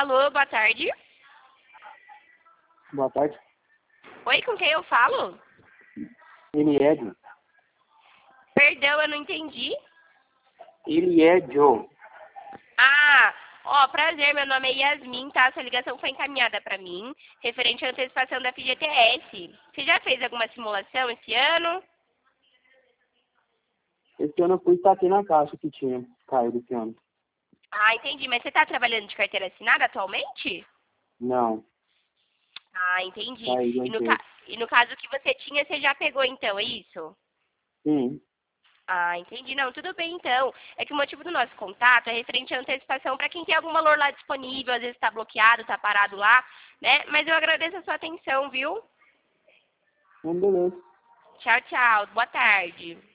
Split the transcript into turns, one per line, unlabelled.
Alô, boa tarde.
Boa tarde.
Oi, com quem eu falo?
Eliedio.
Perdão, eu não entendi.
Eliedio.
Prazer, meu nome é Yasmin, tá? Sua ligação foi encaminhada para mim, referente à antecipação da FGTS. Você já fez alguma simulação esse ano?
Esse ano eu fui taquei na caixa que tinha caído esse ano.
Ah, entendi. Mas você está trabalhando de carteira assinada atualmente?
Não,
Ah, entendi.
caí da empresa.
E no caso que você tinha, você já pegou então, é isso?
Sim.
Ah, entendi. Não, tudo bem então. É que o motivo do nosso contato é referente à antecipação para quem tem algum valor lá disponível, às vezes está bloqueado, está parado lá, né? Mas eu agradeço a sua atenção, viu?
Beleza.
Tchau, tchau. Boa tarde.